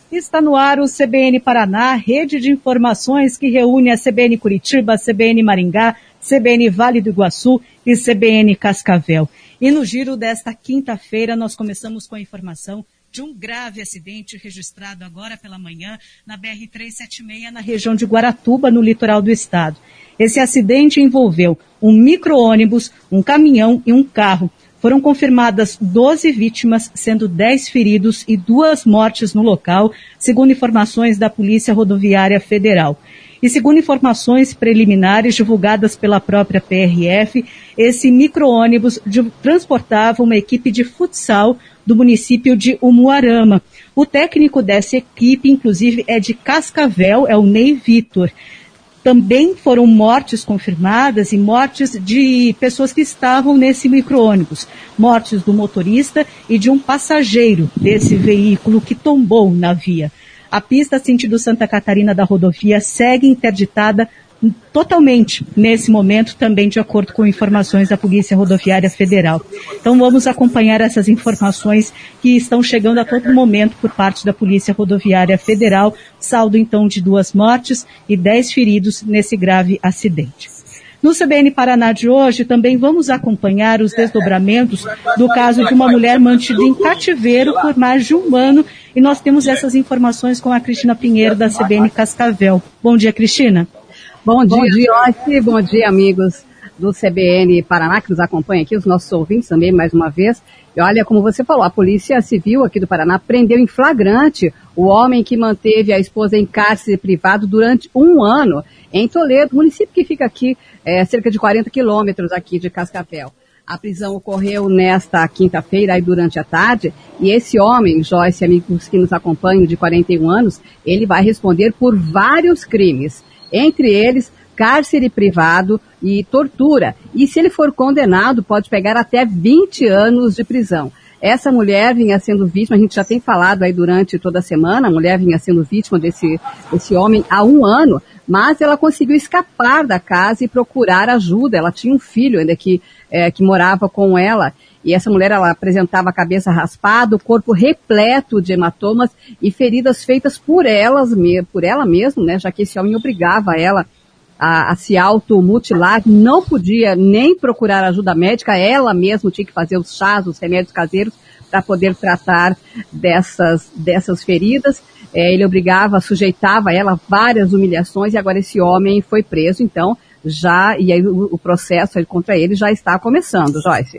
Está no ar o CBN Paraná, rede de informações que reúne a CBN Curitiba, a CBN Maringá, CBN Vale do Iguaçu e CBN Cascavel. E no giro desta quinta-feira nós começamos com a informação de um grave acidente registrado agora pela manhã na BR-376, na região de Guaratuba, no litoral do estado. Esse acidente envolveu um micro-ônibus, um caminhão e um carro. Foram confirmadas 12 vítimas, sendo 10 feridos e 2 mortes no local, segundo informações da Polícia Rodoviária Federal. E segundo informações preliminares divulgadas pela própria PRF, esse micro-ônibus transportava uma equipe de futsal do município de Umuarama. O técnico dessa equipe, inclusive, é de Cascavel, é o Ney Vitor. Também foram mortes confirmadas e mortes de pessoas que estavam nesse micro-ônibus. Mortes do motorista e de um passageiro desse veículo que tombou na via. A pista sentido Santa Catarina da rodovia segue interditada totalmente nesse momento, também de acordo com informações da Polícia Rodoviária Federal. Então vamos acompanhar essas informações que estão chegando a todo momento por parte da Polícia Rodoviária Federal, saldo então de 2 mortes e 10 feridos nesse grave acidente. No CBN Paraná de hoje também vamos acompanhar os desdobramentos do caso de uma mulher mantida em cativeiro por mais de 1 ano, e nós temos essas informações com a Cristina Pinheiro da CBN Cascavel. Bom dia, Cristina. Bom dia, Joyce. Bom dia, amigos do CBN Paraná, que nos acompanham aqui, os nossos ouvintes também, mais uma vez. E olha, como você falou, a Polícia Civil aqui do Paraná prendeu em flagrante o homem que manteve a esposa em cárcere privado durante 1 ano em Toledo, município que fica aqui cerca de 40 quilômetros aqui de Cascavel. A prisão ocorreu nesta quinta-feira, aí durante a tarde, e esse homem, Joyce, amigos que nos acompanham, de 41 anos, ele vai responder por vários crimes. Entre eles, cárcere privado e tortura. E se ele for condenado, pode pegar até 20 anos de prisão. Essa mulher vinha sendo vítima, a gente já tem falado aí durante toda a semana, a mulher vinha sendo vítima desse homem há 1 ano, mas ela conseguiu escapar da casa e procurar ajuda. Ela tinha um filho ainda que morava com ela. E essa mulher, ela apresentava a cabeça raspada, o corpo repleto de hematomas e feridas feitas por ela mesma, né? Já que esse homem obrigava ela a se automutilar, não podia nem procurar ajuda médica, ela mesma tinha que fazer os chás, os remédios caseiros para poder tratar dessas feridas. Ele sujeitava ela a várias humilhações e agora esse homem foi preso, então e aí o processo contra ele já está começando, Joyce.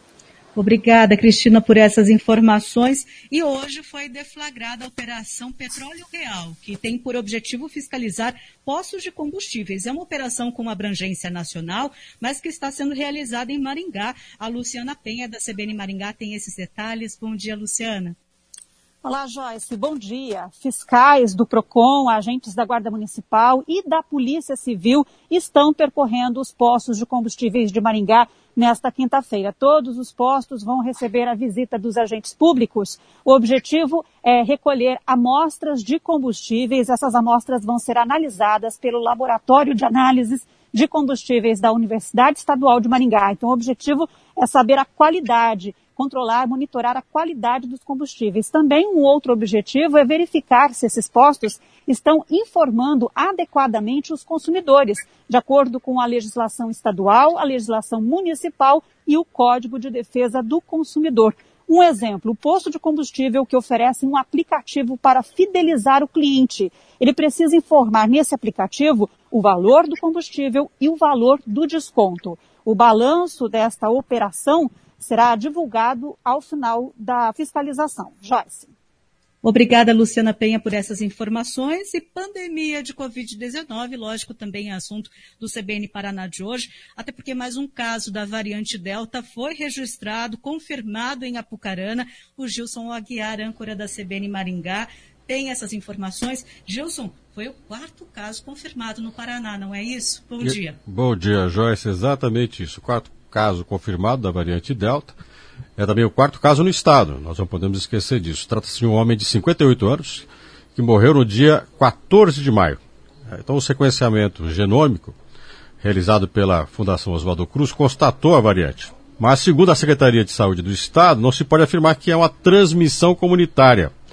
Obrigada, Cristina, por essas informações. E hoje foi deflagrada a Operação Petróleo Real, que tem por objetivo fiscalizar postos de combustíveis. É uma operação com abrangência nacional, mas que está sendo realizada em Maringá. A Luciana Penha, da CBN Maringá, tem esses detalhes. Bom dia, Luciana. Olá, Joyce. Bom dia. Fiscais do PROCON, agentes da Guarda Municipal e da Polícia Civil estão percorrendo os postos de combustíveis de Maringá nesta quinta-feira. Todos os postos vão receber a visita dos agentes públicos. O objetivo é recolher amostras de combustíveis. Essas amostras vão ser analisadas pelo Laboratório de Análises de Combustíveis da Universidade Estadual de Maringá. Então, o objetivo é saber a qualidade, controlar, monitorar a qualidade dos combustíveis. Também um outro objetivo é verificar se esses postos estão informando adequadamente os consumidores, de acordo com a legislação estadual, a legislação municipal e o Código de Defesa do Consumidor. Um exemplo, o posto de combustível que oferece um aplicativo para fidelizar o cliente. Ele precisa informar nesse aplicativo o valor do combustível e o valor do desconto. O balanço desta operação será divulgado ao final da fiscalização. Joyce. Obrigada, Luciana Penha, por essas informações. E pandemia de Covid-19, lógico, também é assunto do CBN Paraná de hoje, até porque mais um caso da variante Delta foi registrado, confirmado em Apucarana. O Gilson Aguiar, âncora da CBN Maringá, tem essas informações. Gilson, foi o 4º caso confirmado no Paraná, não é isso? Bom dia. Bom dia, Joyce. Exatamente isso. 4º caso confirmado da variante Delta. É também o 4º caso no estado, nós não podemos esquecer disso. Trata-se de um homem de 58 anos que morreu no dia 14 de maio. Então o sequenciamento genômico realizado pela Fundação Oswaldo Cruz constatou a variante. Mas, segundo a Secretaria de Saúde do Estado, não se pode afirmar que é uma transmissão comunitária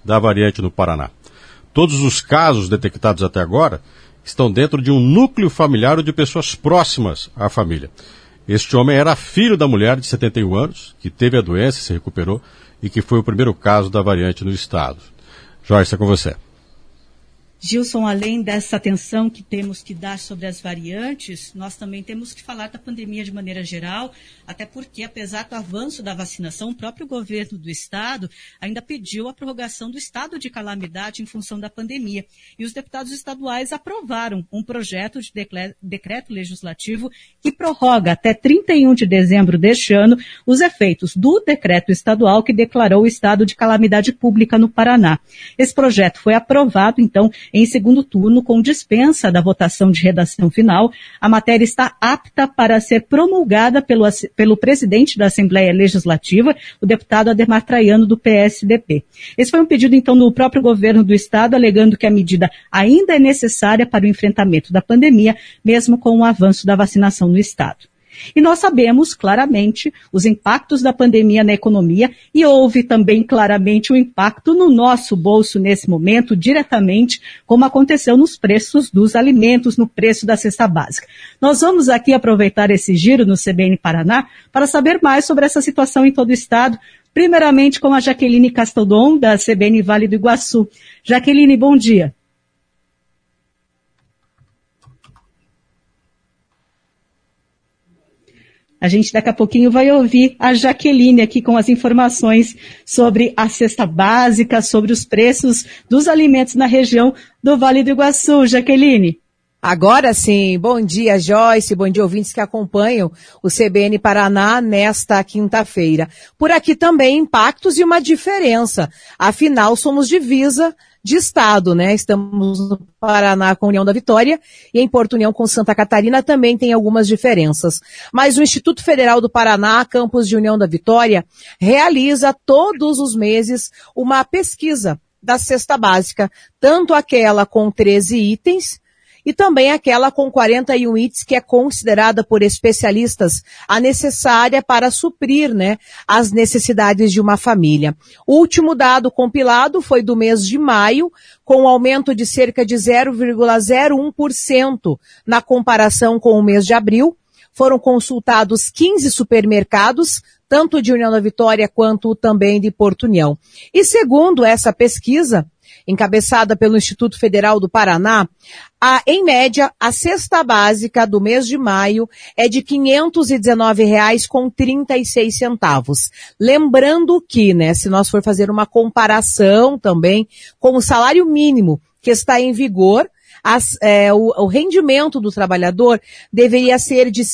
da variante no Paraná. Todos os casos detectados até agora estão dentro de um núcleo familiar ou de pessoas próximas à família. Este homem era filho da mulher de 71 anos, que teve a doença e se recuperou, e que foi o primeiro caso da variante no estado. Joyce, é com você. Gilson, além dessa atenção que temos que dar sobre as variantes, nós também temos que falar da pandemia de maneira geral, até porque, apesar do avanço da vacinação, o próprio governo do estado ainda pediu a prorrogação do estado de calamidade em função da pandemia. E os deputados estaduais aprovaram um projeto de decreto legislativo que prorroga até 31 de dezembro deste ano os efeitos do decreto estadual que declarou o estado de calamidade pública no Paraná. Esse projeto foi aprovado, então, em segundo turno, com dispensa da votação de redação final. A matéria está apta para ser promulgada pelo presidente da Assembleia Legislativa, o deputado Ademar Traiano, do PSDB. Esse foi um pedido, então, do próprio governo do estado, alegando que a medida ainda é necessária para o enfrentamento da pandemia, mesmo com o avanço da vacinação no estado. E nós sabemos claramente os impactos da pandemia na economia e houve também claramente o impacto no nosso bolso nesse momento, diretamente, como aconteceu nos preços dos alimentos, no preço da cesta básica. Nós vamos aqui aproveitar esse giro no CBN Paraná para saber mais sobre essa situação em todo o estado, primeiramente com a Jaqueline Castaldon, da CBN Vale do Iguaçu. Jaqueline, bom dia. A gente daqui a pouquinho vai ouvir a Jaqueline aqui com as informações sobre a cesta básica, sobre os preços dos alimentos na região do Vale do Iguaçu. Jaqueline. Agora sim, bom dia Joyce, bom dia ouvintes que acompanham o CBN Paraná nesta quinta-feira. Por aqui também impactos e uma diferença, afinal somos divisa de estado, né? Estamos no Paraná com União da Vitória e em Porto União com Santa Catarina também tem algumas diferenças. Mas o Instituto Federal do Paraná, campus de União da Vitória, realiza todos os meses uma pesquisa da cesta básica, tanto aquela com 13 itens, e também aquela com 41 itens, que é considerada por especialistas a necessária para suprir, né, as necessidades de uma família. O último dado compilado foi do mês de maio, com um aumento de cerca de 0,01% na comparação com o mês de abril. Foram consultados 15 supermercados, tanto de União da Vitória quanto também de Porto União. E segundo essa pesquisa, encabeçada pelo Instituto Federal do Paraná, em média, a cesta básica do mês de maio é de R$ 519,36. Lembrando que, né, se nós for fazer uma comparação também com o salário mínimo que está em vigor, o rendimento do trabalhador deveria ser de R$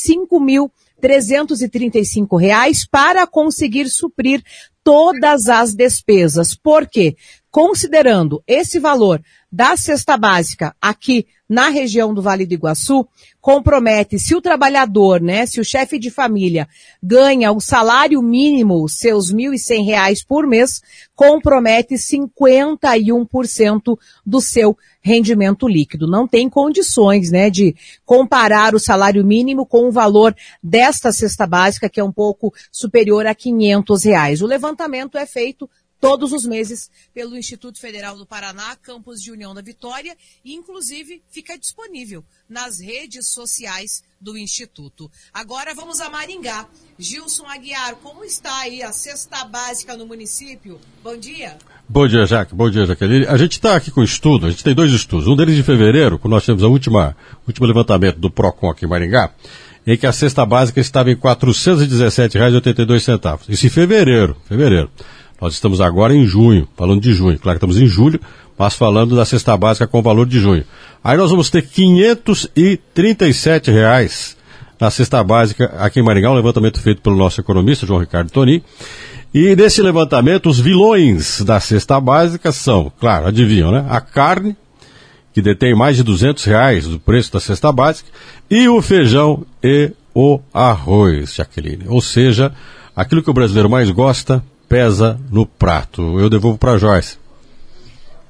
5.335 para conseguir suprir todas as despesas. Por quê? Considerando esse valor da cesta básica aqui na região do Vale do Iguaçu, compromete, se o trabalhador, né, se o chefe de família ganha o salário mínimo, seus R$ 1.100 por mês, compromete 51% do seu rendimento líquido. Não tem condições, né, de comparar o salário mínimo com o valor desta cesta básica, que é um pouco superior a R$ 500. O levantamento é feito todos os meses pelo Instituto Federal do Paraná, campus de União da Vitória, e inclusive fica disponível nas redes sociais do Instituto. Agora vamos a Maringá. Gilson Aguiar, como está aí a cesta básica no município? Bom dia. Bom dia, Jaque. Bom dia, Jaqueline. A gente está aqui com estudo, a gente tem 2 estudos. Um deles de fevereiro, quando nós tivemos o último levantamento do PROCON aqui em Maringá, em que a cesta básica estava em R$ 417,82. Isso em fevereiro. Nós estamos agora em junho, falando de junho. Claro que estamos em julho, mas falando da cesta básica com o valor de junho. Aí nós vamos ter R$ 537 na cesta básica aqui em Maringá, um levantamento feito pelo nosso economista, João Ricardo Toni. E nesse levantamento, os vilões da cesta básica são, claro, adivinham, né? A carne, que detém mais de R$ 200 do preço da cesta básica, e o feijão e o arroz, Jaqueline. Ou seja, aquilo que o brasileiro mais gosta pesa no prato. Eu devolvo para a Joyce.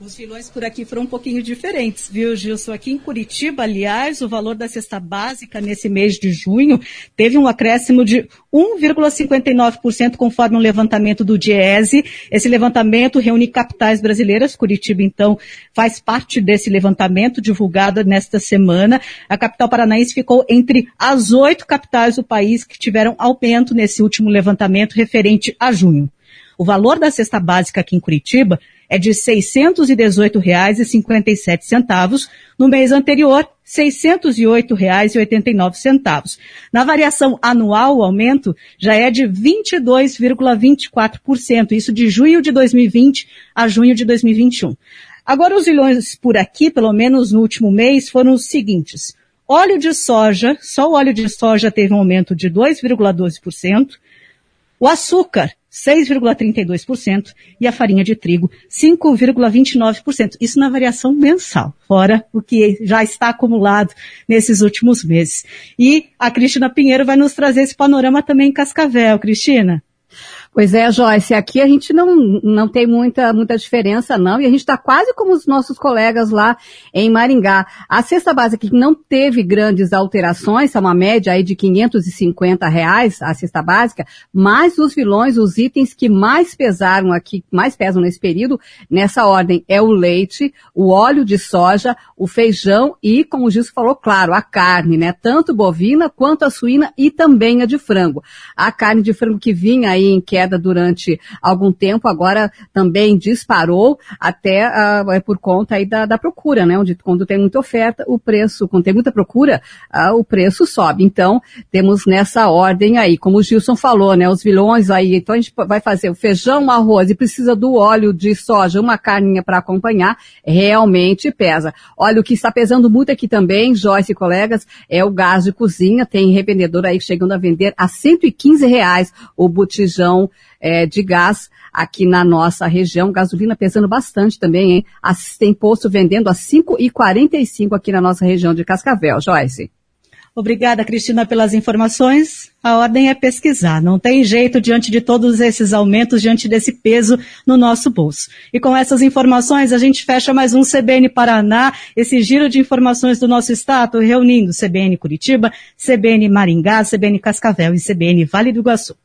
Os vilões por aqui foram um pouquinho diferentes, viu, Gilson? Aqui em Curitiba, aliás, o valor da cesta básica nesse mês de junho teve um acréscimo de 1,59% conforme um levantamento do Diese. Esse levantamento reúne capitais brasileiras. Curitiba, então, faz parte desse levantamento divulgado nesta semana. A capital paranaense ficou entre as 8 capitais do país que tiveram aumento nesse último levantamento referente a junho. O valor da cesta básica aqui em Curitiba é de R$ 618,57. No mês anterior, R$ 608,89. Na variação anual, o aumento já é de 22,24%, isso de junho de 2020 a junho de 2021. Agora, os vilões por aqui, pelo menos no último mês, foram os seguintes. Óleo de soja, só o óleo de soja teve um aumento de 2,12%. O açúcar, 6,32%, e a farinha de trigo, 5,29%. Isso na variação mensal, fora o que já está acumulado nesses últimos meses. E a Cristina Pinheiro vai nos trazer esse panorama também em Cascavel. Cristina? Pois é, Joyce, aqui a gente não tem muita diferença não, e a gente está quase como os nossos colegas lá em Maringá. A cesta básica que não teve grandes alterações, é uma média aí de R$550 a cesta básica, mas os vilões, os itens que mais pesaram aqui, mais pesam nesse período, nessa ordem, é o leite, o óleo de soja, o feijão e, como o Gilson falou, claro, a carne, né? Tanto bovina quanto a suína e também a de frango. A carne de frango que vinha aí em queda durante algum tempo, agora também disparou, até por conta aí da procura, né? Onde quando tem muita oferta, o preço, quando tem muita procura, o preço sobe. Então, temos nessa ordem aí, como o Gilson falou, né? Os vilões aí, então a gente vai fazer o feijão, o arroz e precisa do óleo de soja, uma carninha para acompanhar, realmente pesa. Olha, o que está pesando muito aqui também, Joyce e colegas, é o gás de cozinha, tem revendedor aí chegando a vender a R$115 o botijão de gás aqui na nossa região, gasolina pesando bastante também, hein? Tem posto vendendo a R$5,45 aqui na nossa região de Cascavel. Joyce. Obrigada, Cristina, pelas informações. A ordem é pesquisar. Não tem jeito diante de todos esses aumentos, diante desse peso no nosso bolso. E com essas informações, a gente fecha mais um CBN Paraná, esse giro de informações do nosso estado, reunindo CBN Curitiba, CBN Maringá, CBN Cascavel e CBN Vale do Iguaçu.